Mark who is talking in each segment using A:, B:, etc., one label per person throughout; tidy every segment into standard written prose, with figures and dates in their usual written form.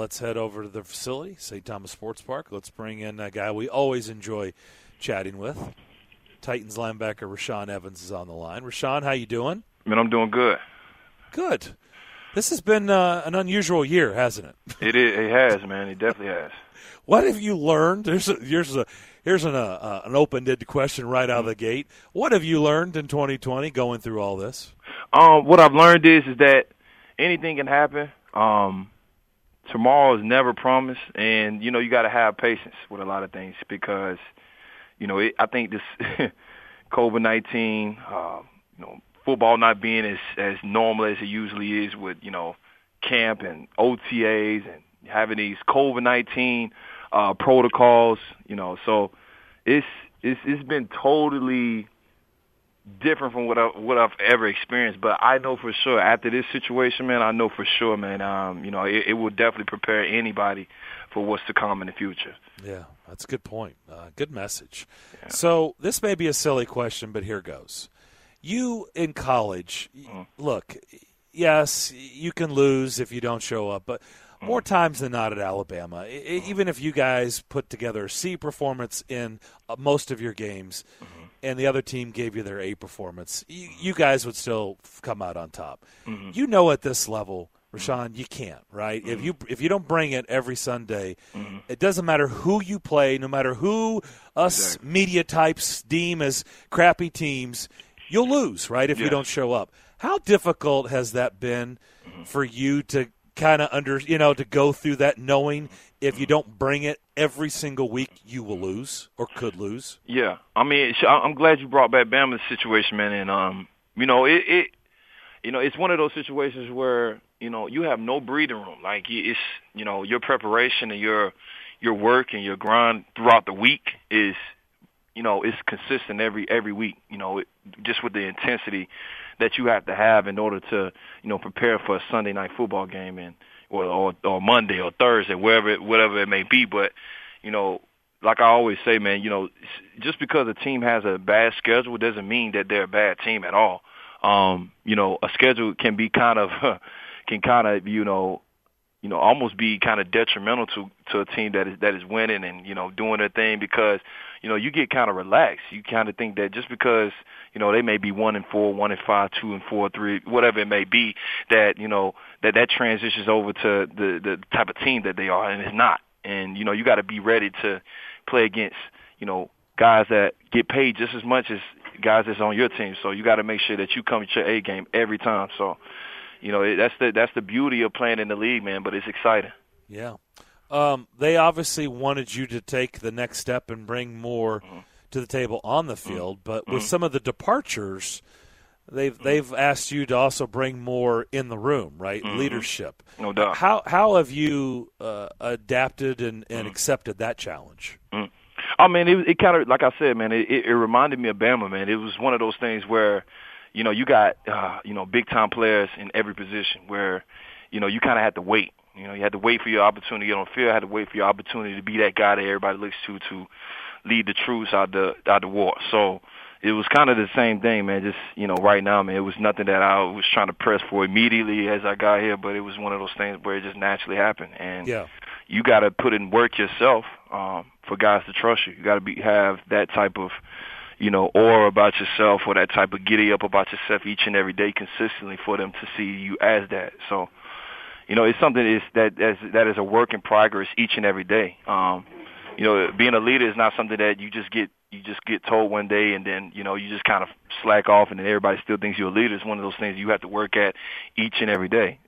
A: let's head over to the facility, St. Thomas Sports Park. Let's bring in a guy we always enjoy chatting with. Titans linebacker Rashaan Evans is on the line. Rashaan, how you doing?
B: Man, I'm doing good.
A: Good. This has been an unusual year, hasn't it?
B: It has, man. It definitely has.
A: What have you learned? Here's an open-ended question right out of the gate. What have you learned in 2020 going through all this?
B: What I've learned is that anything can happen. Tomorrow is never promised, and you got to have patience with a lot of things because I think this COVID-19, football not being as normal as it usually is with camp and OTAs and having these COVID-19 protocols, so it's been totally different from what I've ever experienced. But I know for sure after this situation, man, it will definitely prepare anybody for what's to come in the future.
A: Yeah, that's a good point. Good message. Yeah. So this may be a silly question, but here goes. You in college, look, yes, you can lose if you don't show up, but more times than not at Alabama, even if you guys put together a C performance in most of your games and the other team gave you their A performance, you guys would still come out on top. At this level, Rashaan, you can't, right? If you don't bring it every Sunday, it doesn't matter who you play, no matter who us media types deem as crappy teams, you'll lose, right, if you don't show up. How difficult has that been for you to kind of to go through that, knowing if you don't bring it every single week, you will lose or could lose?
B: Yeah, I mean, I'm glad you brought back Bama's situation, man. And it's one of those situations where you have no breathing room. Like it's your preparation and your work and your grind throughout the week is it's consistent every week. Just with the intensity that you have to have in order to, prepare for a Sunday night football game or Monday or Thursday, whatever it may be. But, like I always say, man, just because a team has a bad schedule doesn't mean that they're a bad team at all. A schedule can be almost be kind of detrimental to a team that is winning and, doing their thing because, you get kind of relaxed. You kind of think that just because, they may be 1-4, 1-5, 2-4, 3, whatever it may be, that, that transitions over to the type of team that they are, and it's not. And, you got to be ready to play against, guys that get paid just as much as guys that's on your team. So you got to make sure that you come with your A game every time. So, that's the beauty of playing in the league, man, but it's exciting.
A: Yeah. They obviously wanted you to take the next step and bring more to the table on the field, but with some of the departures, they've asked you to also bring more in the room, right? Leadership.
B: No doubt.
A: How have you adapted and accepted that challenge?
B: I mean, it kind of, like I said, man, it reminded me of Bama, man. It was one of those things where, you got, big-time players in every position where, you kind of had to wait. You had to wait for your opportunity to get on the field. Had to wait for your opportunity to be that guy that everybody looks to lead the troops out the war. So it was kind of the same thing, man. Just, right now, man, it was nothing that I was trying to press for immediately as I got here, but it was one of those things where it just naturally happened. And you got to put in work yourself for guys to trust you. You got to have that type of, aura about yourself or that type of giddy up about yourself each and every day consistently for them to see you as that. So, it's something that is a work in progress each and every day. Being a leader is not something that you just get told one day and then, you just kind of slack off and then everybody still thinks you're a leader. It's one of those things you have to work at each and every day.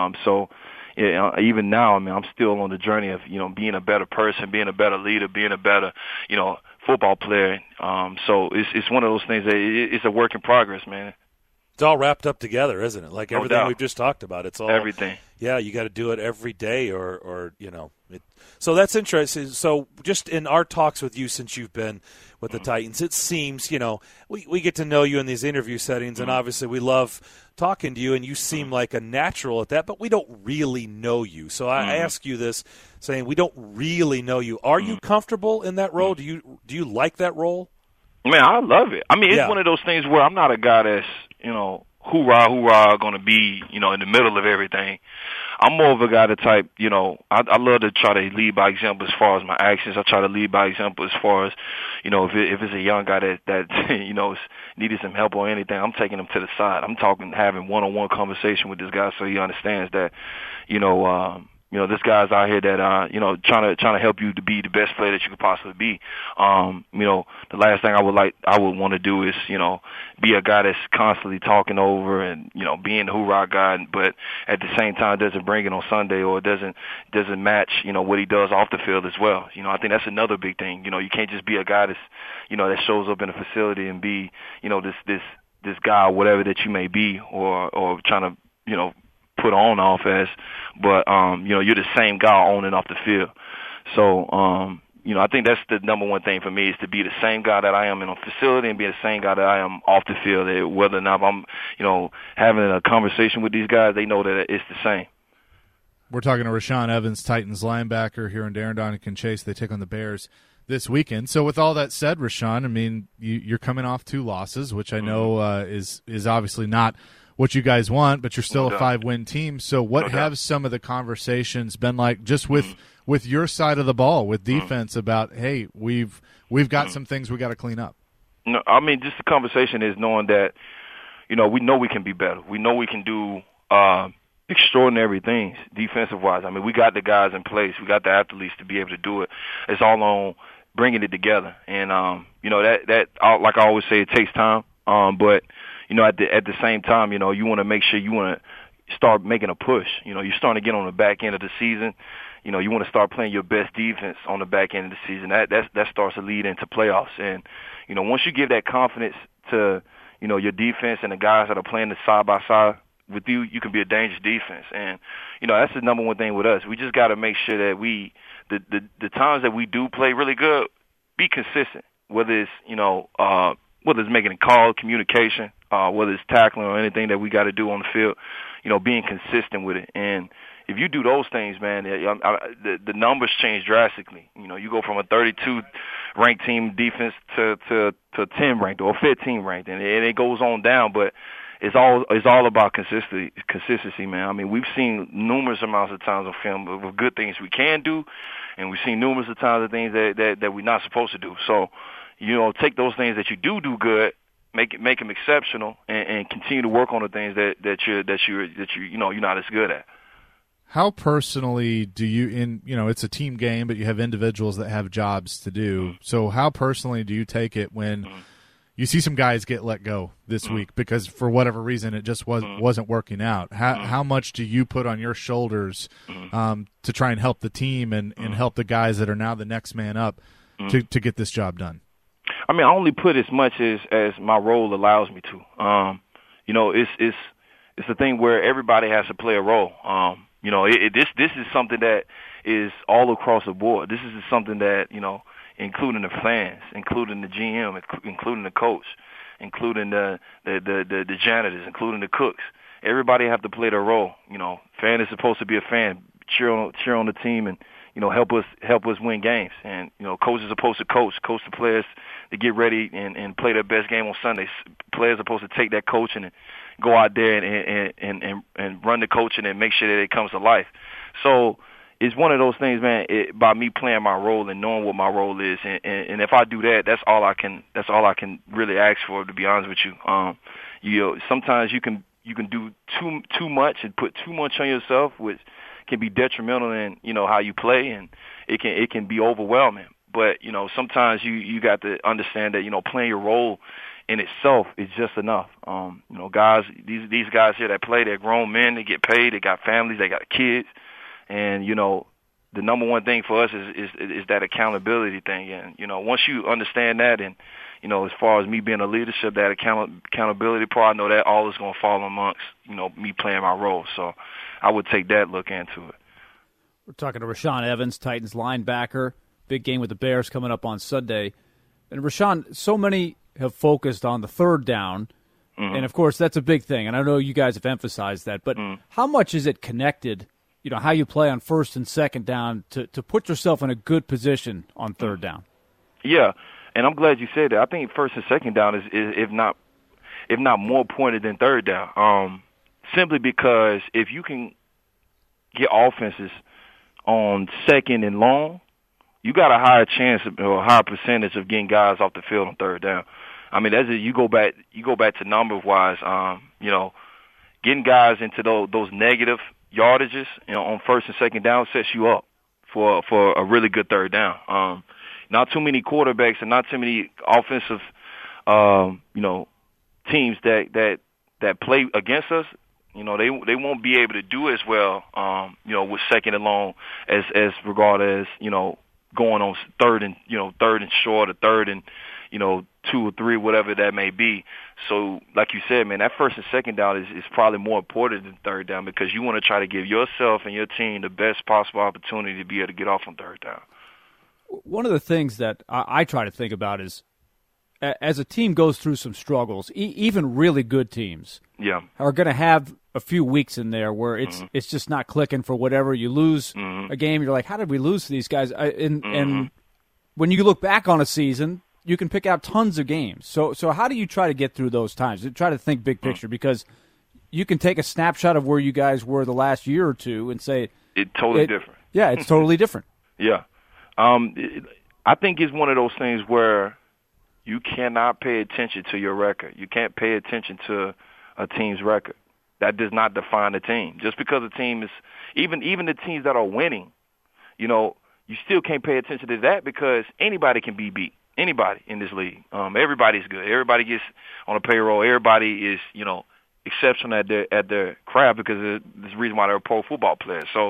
B: Even now, I mean, I'm still on the journey of, being a better person, being a better leader, being a better, football player. So it's one of those things that it's a work in progress, man.
A: It's all wrapped up together, isn't it? Like everything we've just talked about. It's all
B: everything.
A: Yeah, you got to do it every day, or So that's interesting. So just in our talks with you since you've been with the Titans, it seems we get to know you in these interview settings, and obviously we love talking to you, and you seem like a natural at that. But we don't really know you, so I ask you this, saying we don't really know you. Are you comfortable in that role? Do you like that role?
B: Man, I love it. I mean, it's one of those things where I'm not a guy that's, hoorah, going to be, in the middle of everything. I'm more of a guy that type, I love to try to lead by example as far as my actions. I try to lead by example as far as, if it's a young guy that is needed some help or anything, I'm taking him to the side. I'm having one-on-one conversation with this guy so he understands that, this guy's out here that, trying to help you to be the best player that you could possibly be. The last thing I would want to do is, be a guy that's constantly talking over and, being the hoorah guy, but at the same time doesn't bring it on Sunday or doesn't match, what he does off the field as well. I think that's another big thing. You can't just be a guy that's, that shows up in a facility and be, this guy, whatever that you may be, or trying to, put on offense, but you're the same guy on and off the field. So I think that's the number one thing for me is to be the same guy that I am in a facility and be the same guy that I am off the field. Whether or not I'm having a conversation with these guys, they know that it's the same.
C: We're talking to Rashaan Evans, Titans linebacker here in Darrington Chase. They take on the Bears this weekend. So with all that said, Rashaan, I mean, you're coming off 2 losses, which I know is obviously not what you guys want, but you're still a 5-win team. So what have some of the conversations been like just with your side of the ball, with defense about, hey, we've got some things we got to clean up?
B: No, I mean, just the conversation is knowing that, we know we can be better. We know we can do extraordinary things defensive-wise. I mean, we got the guys in place. We got the athletes to be able to do it. It's all on bringing it together. And, that like I always say, it takes time. But at the same time, you want to make sure you want to start making a push. You're starting to get on the back end of the season. You want to start playing your best defense on the back end of the season. That starts to lead into playoffs. And, once you give that confidence to, your defense and the guys that are playing the side by side with you, you can be a dangerous defense. And, that's the number one thing with us. We just got to make sure that the times that we do play really good, be consistent, whether it's, whether it's making a call, communication, whether it's tackling or anything that we got to do on the field, being consistent with it. And if you do those things, man, the numbers change drastically. You go from a 32 ranked team defense to 10 ranked or 15 ranked, and it goes on down. But it's all about consistency, man. I mean, we've seen numerous amounts of times on film of good things we can do, and we've seen numerous of times of things that we're not supposed to do. So, take those things that you do good, make them exceptional, and continue to work on the things that you're not as good at.
C: How personally do you it's a team game, but you have individuals that have jobs to do. So how personally do you take it when you see some guys get let go this week because for whatever reason it just wasn't working out? How much do you put on your shoulders to try and help the team and help the guys that are now the next man up to get this job done?
B: I mean, I only put as much as my role allows me to. It's the thing where everybody has to play a role. This is something that is all across the board. This is something that, including the fans, including the GM, including the coach, including the janitors, including the cooks. Everybody have to play their role. Fan is supposed to be a fan, cheer on the team, and help us win games. And coach is supposed to coach the players to get ready and play their best game on Sundays. Players are supposed to take that coaching and go out there and run the coaching and make sure that it comes to life. So it's one of those things, man. By me playing my role and knowing what my role is, and if I do that, that's all I can really ask for. To be honest with you, sometimes you can do too much and put too much on yourself, which can be detrimental in how you play, and it can be overwhelming. But sometimes you got to understand that playing your role in itself is just enough. Guys, these guys here that play, they're grown men, they get paid, they got families, they got kids, and the number one thing for us is that accountability thing. And once you understand that, and as far as me being a leadership, that accountability part, I know that all is going to fall amongst me playing my role. So I would take that look into it.
D: We're talking to Rashaan Evans, Titans linebacker. Big game with the Bears coming up on Sunday. And Rashaan, so many have focused on the third down, and of course that's a big thing. And I know you guys have emphasized that, but how much is it connected? How you play on first and second down to put yourself in a good position on third down.
B: Yeah, and I'm glad you said that. I think first and second down is if not more pointed than third down. Simply because if you can get offenses on second and long, you got a higher chance or a higher percentage of getting guys off the field on third down. I mean, you go back to numbers wise, getting guys into those negative yardages, on first and second down sets you up for a really good third down. Not too many quarterbacks and not too many offensive, teams that play against us. They won't be able to do as well, with second and long as regard as, going on third and short or third and, 2 or 3, whatever that may be. So, like you said, man, that first and second down is probably more important than third down because you want to try to give yourself and your team the best possible opportunity to be able to get off on third down.
D: One of the things that I try to think about is as a team goes through some struggles, even really good teams are going to have a few weeks in there where it's just not clicking for whatever. You lose a game, you're like, how did we lose to these guys? And when you look back on a season, you can pick out tons of games. So how do you try to get through those times? Try to think big picture because you can take a snapshot of where you guys were the last year or two and say
B: it's totally different.
D: Yeah, it's totally different.
B: Yeah. I think it's one of those things where you cannot pay attention to your record. You can't pay attention to a team's record. That does not define the team. Just because a team is even the teams that are winning, you still can't pay attention to that because anybody can be beat. Anybody in this league. Everybody's good. Everybody gets on a payroll. Everybody is, exceptional at their craft because there's a reason why they're pro football players. So,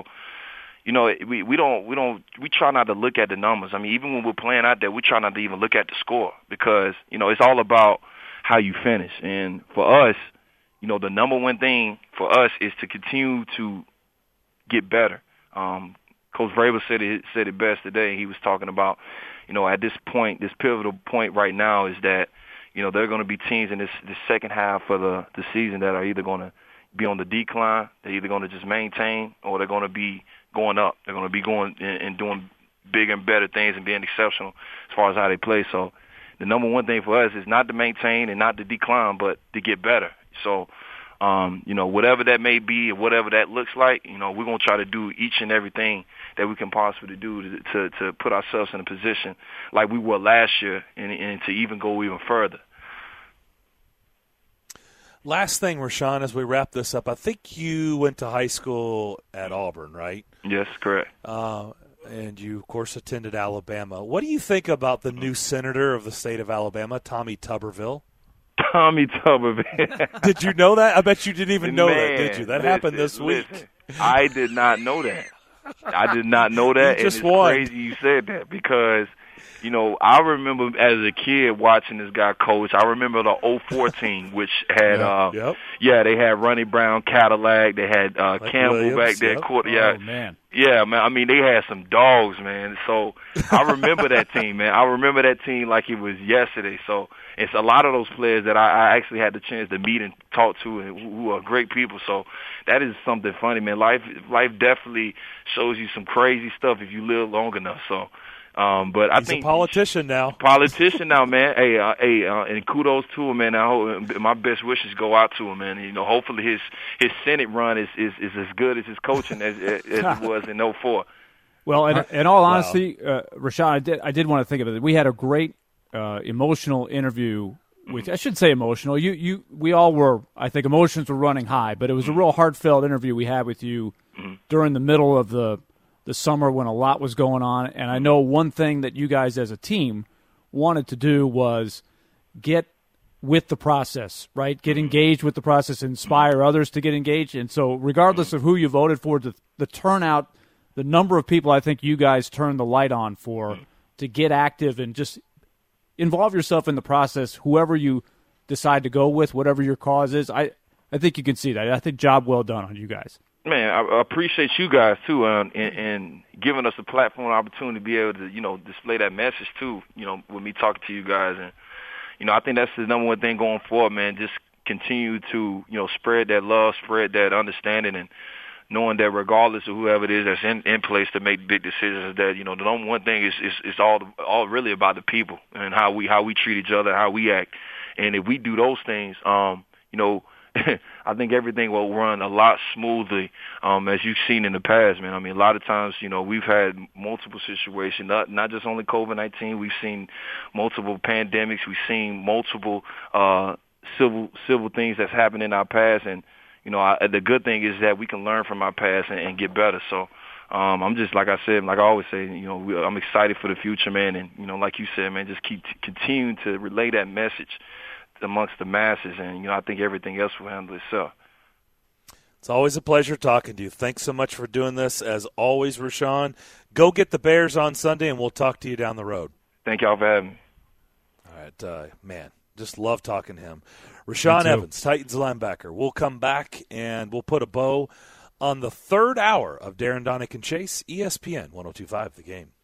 B: we try not to look at the numbers. I mean, even when we're playing out there, we try not to even look at the score because, it's all about how you finish. And for us, the number one thing for us is to continue to get better. Coach Vrabel said it best today. He was talking about, at this point, this pivotal point right now is that, there are going to be teams in this second half of the season that are either going to be on the decline, they're either going to just maintain, or they're going to be going up. They're going to be going and doing bigger and better things and being exceptional as far as how they play. So the number one thing for us is not to maintain and not to decline, but to get better. So, whatever that may be or whatever that looks like, we're going to try to do each and everything that we can possibly do to put ourselves in a position like we were last year and to even go even further.
A: Last thing, Rashawn, as we wrap this up, I think you went to high school at Auburn, right?
B: Yes, correct.
A: And you, of course, attended Alabama. What do you think about the new senator of the state of Alabama, Tommy Tuberville?
B: Tommy Tuberville.
A: Did you know that? I bet you didn't even know that, did you? That happened this week.
B: I did not know that. I did not know that.
A: You just
B: and it's
A: won.
B: Crazy you said that because, I remember as a kid watching this guy coach. I remember the 2004 team, which had, they had Ronnie Brown, Cadillac. They had Campbell
A: Williams,
B: back there.
D: Oh, man.
B: Yeah, man. I mean, they had some dogs, man. So I remember that team, man. I remember that team like it was yesterday. So it's a lot of those players that I actually had the chance to meet and talk to and who are great people. So that is something funny, man. Life definitely shows you some crazy stuff if you live long enough. So, but I think
A: he's a politician now.
B: Man. Hey, and kudos to him, man. I hope my best wishes go out to him, man. Hopefully his Senate run is as good as his coaching as it was in 2004.
D: Well, in all honesty, Rashawn, I did want to think of it. We had a great emotional interview. Which I should say emotional. We all were. I think emotions were running high, but it was a real heartfelt interview we had with you during the middle of the summer when a lot was going on. And I know one thing that you guys as a team wanted to do was get with the process, right? Get engaged with the process, inspire others to get engaged. And so regardless of who you voted for, the turnout, the number of people I think you guys turned the light on for to get active and just involve yourself in the process, whoever you decide to go with, whatever your cause is. I think you can see that. I think job well done on you guys.
B: Man, I appreciate you guys, too, and giving us a platform and opportunity to be able to, display that message, too, with me talking to you guys. And, I think that's the number one thing going forward, man, just continue to, spread that love, spread that understanding, and knowing that regardless of whoever it is that's in place to make big decisions, that, the number one thing is all really about the people and how we treat each other, how we act. And if we do those things, I think everything will run a lot smoothly, as you've seen in the past, man. I mean, a lot of times, we've had multiple situations, not just only COVID-19. We've seen multiple pandemics. We've seen multiple civil things that's happened in our past, and the good thing is that we can learn from our past and get better. So. I'm just, like I said, like I always say, I'm excited for the future, man. And, like you said, man, just keep continuing to relay that message amongst the masses. And, I think everything else will handle itself.
A: It's always a pleasure talking to you. Thanks so much for doing this. As always, Rashawn, go get the Bears on Sunday, and we'll talk to you down the road.
B: Thank y'all for having me.
A: All right, man, just love talking to him. Rashawn Evans, Titans linebacker. We'll come back, and we'll put a bow on the third hour of Darren, Donick, and Chase, ESPN 102.5 The Game.